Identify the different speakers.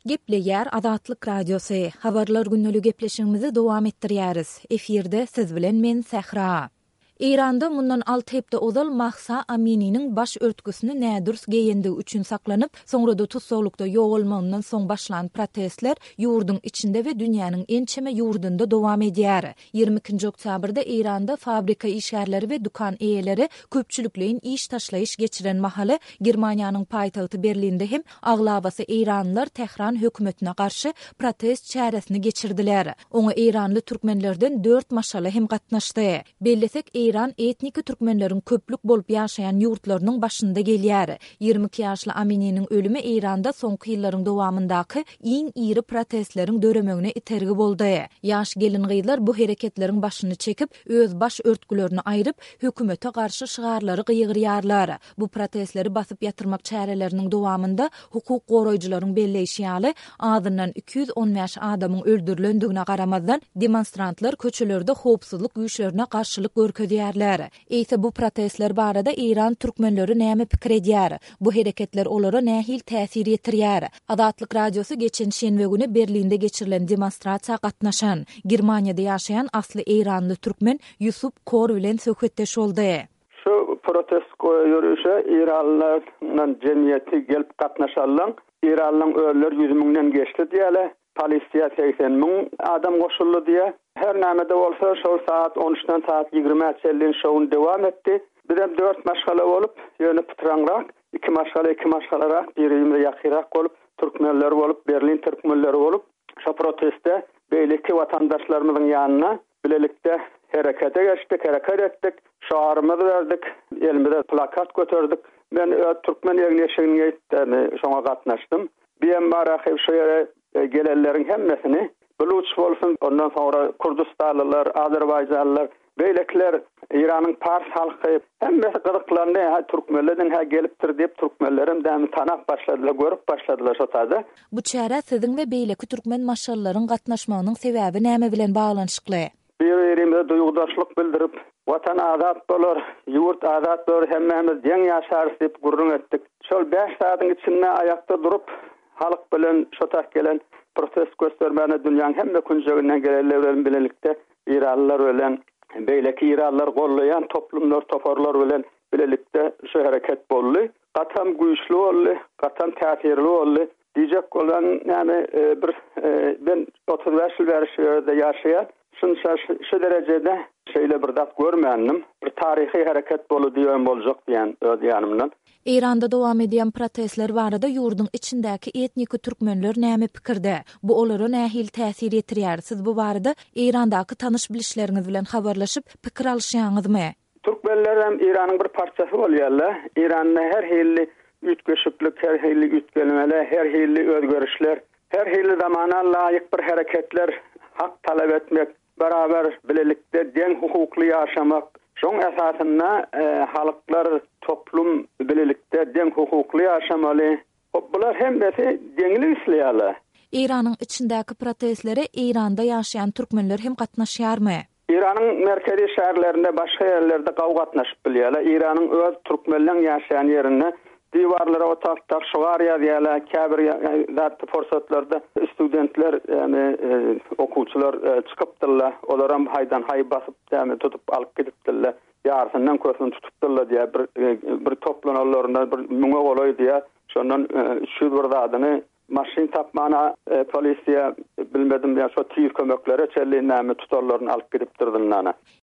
Speaker 1: Gepleýär Azatlyk Radiosu. Habarlar günnäli gepleşigimizi dowam etdirýäris. Efirde siz bilen men Sähra. İranda mundan 6 hepde ozal Mahsa Amini'nin baş örtgüsünü nädürs geýendiği üçin saklanyp, soňra da tutsawlykda ýogalmagyndan soň başlan protestler ýurdun içinde we dünýäniň ençeme ýurdunda dowam edýär. 22 oktýabrda İranda fabrika işgärleri we dukan eýeleri köpçülikleýin iş taşlayış geçiren mahaly Germaniýanyň paýtagty Berlinde hem aglabasy İranlılar Tehran hökümetine garşy protest çäresini geçirdiler. Oňa İranly türkmenlerden 4 maşala hem gatnaşdy. Bellesek İran etniki türkmenlerin köplük bolup ýaşaýan ýurtlarynyň başynda gelýär. 22 ýaşly Amini'nin ölümi İranda soňky ýyllaryň dowamyndaky iň iri protestleriň döremegine itergi boldy. Ýaş gelin gyýlar bu hereketleriň başyny çekip, öz baş örtgülerini aýryp, hökümete garşy şygarlary gyýgyrýarlar. Bu protestleri basyp ýatyrmak çäreleriniň dowamynda hukuk goraýjylaryň belleýişi adından 215 adamyň öldürilendigine garamazdan demonstrantlar köçelerde howpsuzlyk güýçlerine garşylyk görkezýär. Eýse bu protestler barada İran türkmenleri näme pikir edýär? Bu hereketler olara nähil täsir ýetirýär? Azatlyk Radiosu geçen şenbe güni Berlinde geçirilen demonstrasiýa gatnaşan Germaniýada ýaşaýan asly İranly türkmen Yusuf Kor bilen söhbetdeş boldy.
Speaker 2: Şu protest ýürüşe İranlylar jemgyýeti gelip gatnaşanlar, İranlyň ölüler 100 000den geçdi diýerler. Polisiýa 80 000 adam goşuldy diýe. Her näme de bolsa şol saat 13-den saat 20-çelliň şowun dowam etdi. Birem 4 maşgala bolup, ýöne putranrak, 2 maşgalarak, biri ýakyrak bolup, türkmenler bolup, Berlin türkmenleri bolup, şu protestde beýleki watandaşlarymyzyň ýanyna bilelikde herekete geçdik, hereket etdik, şaharymyzy berdik, elimizde plakat götürdük. Men türkmen ýeňeşigini aýtdym, şoňa gatnaşdym. Beýem baraky şu ýere gelenlerin hemmesini Buluç bolsun, ondan sonra Kurdistanlılar, Azerbaycanlılar, beýlekler, İran'ın Pars halky hemmesi gyzyklandy, türkmenlerden gelipdir diýip türkmenlerim dämi tanap başladylar, görüp başladylar şo taýda.
Speaker 1: Bu çäre siziň we beýleki türkmen maşallaryň gatnaşmagynyň sebäbi näme bilen baglanşykly?
Speaker 2: Bir-birimize duýgudaşlyk bildirip, watan azat bolar, ýurt azat bolar, hemmemiz deň ýaşarys diýip gurrun etdik. Şol 5 satyň içinde ayakta durup, halyk bilen şo tak gelen protest göstermene dünýäniň hemme künjeginden gelenler bilelikde İranlylar bilen beýleki İranlylar gollaýan toplumlar, toparlar bilen bilelikde şu hereket boldy. Gatam güýçli boldy, gatam täsirli boldy. Diýjek bolan ýani ben 35 ýyl beri şu ýerde ýaşaýan, şu derejede şeýle bir dat görmändim. Bir tarihi hereket boludy diýen boljak diýen öz ýanymdan.
Speaker 1: İranda dowam edýän protestler barada ýurdun içindäki etniki türkmenler näme pikirde? Bu olara nähil täsir ýetirýär? Siz bu barada İrandaky tanış bilişleriňiz bilen habarlaşyp pikir alşýaňyzmy?
Speaker 2: Türkmenler hem İranyň bir parçasy bolýarlar. İranda her hilli ütgeşiklik, her hilli ütgelmeler, her hilli özgörüşler, her hilli zamana laýyk bir hereketler, hak talep etmek, beraber bilelikde deň hukukly ýaşamak, şoň esasynda halyklar, toplum bilelikde deň hukukly ýaşamaly. Bular hemmesi deňlik isleýärler.
Speaker 1: İranyň içindäki protestlere İranda ýaşaýan türkmenler hem gatnaşýarmy?
Speaker 2: İranyň merkezi şäherlerinde, başga ýerlerde gawy gatnaşyp bilýärler. İranyň öz türkmenler ýaşaýan ýerine diwarlara otaklar şugar ýazýarlar, käbir zat forsatlarda studentler, ýani okuwçylar çykypdyrlar. Olar hem haýdan haý basyp, ýani tutup alyp gidipdirler. Ýarsynyň kösüni tutupdyrlar diýe bir toplananlarynda bir müňe golaý diýe. Şondan şu bir zadyny maşyn tapmana polisiýa bilmedim ýa şo tüýür kömeklere çelli näme tutarlaryny alyp gidipdirdiler.